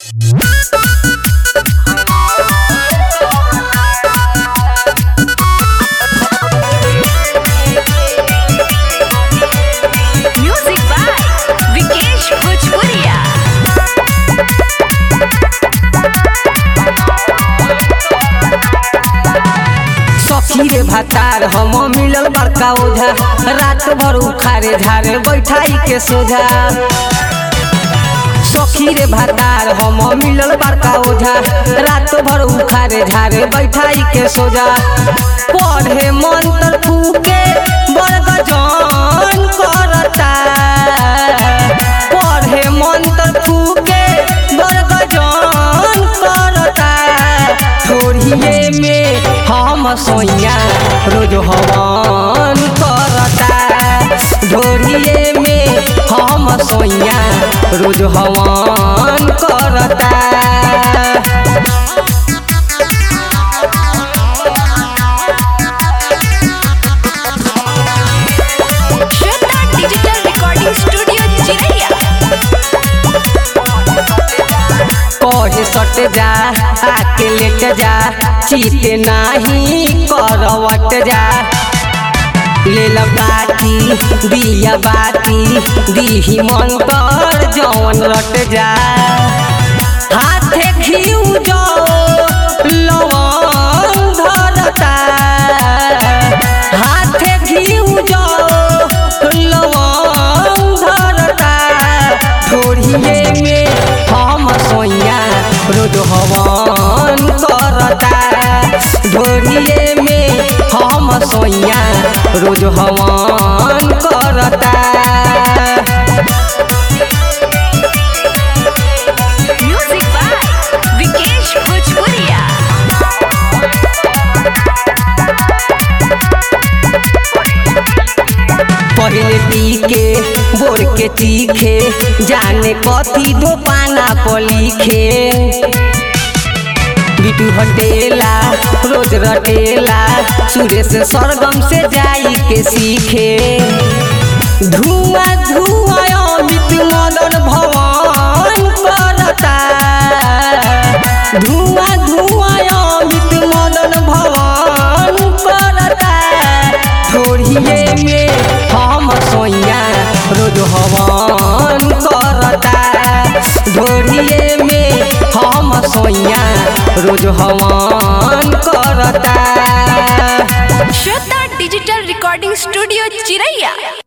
Music by Vikesh Bhojpuria। सखी रे भातार हम मिलल बड़का ओझा, रात भर उखारे झारे बैठाई के सोझा। सखी रे भातार हम मिलल बड़का ओझा, रात भर उखारे झारे बैठाई के सोझा। पढ़े मंत्र फूके बड़ गजन करता, पढ़े मंत्र फूके बड़ गजन करता। थोड़िए में हम सोइया रोज हवन करता, ढोरिए में हम सोइया रोज हवन करता। श्वेता डिजिटल रिकॉर्डिंग स्टूडियो चिरैया। कहे सट जा आके लेट जा, चीते नाही करवट जा। ले बाती दिया बाती दीही मन कर जवन रट जा। हाथे घिउ जो लवंग धरता, हाथे घिउ जो लवंग धरता। थोड़िए में हम सोइया रोज हवन करता, ढोरिए में हम सोइया रोज हवन करता। Music by Vikesh Bhojpuria। पहले पी के बोर के तीखे, जाने कथी दो पाना पर लिखे। बिटू हटेला रोज रटेला, सुरेश सरगम से जाई के सीखे। धुआं धुआं अमित मदन भवन करता, धुआं धुआं अमित मदन भवन करता। थोड़िए में हम सोइया रोज हवन करता, ढोरिए में हम सोइया रोज हवन करता। श्वेता डिजिटल रिकॉर्डिंग स्टूडियो चिरैया।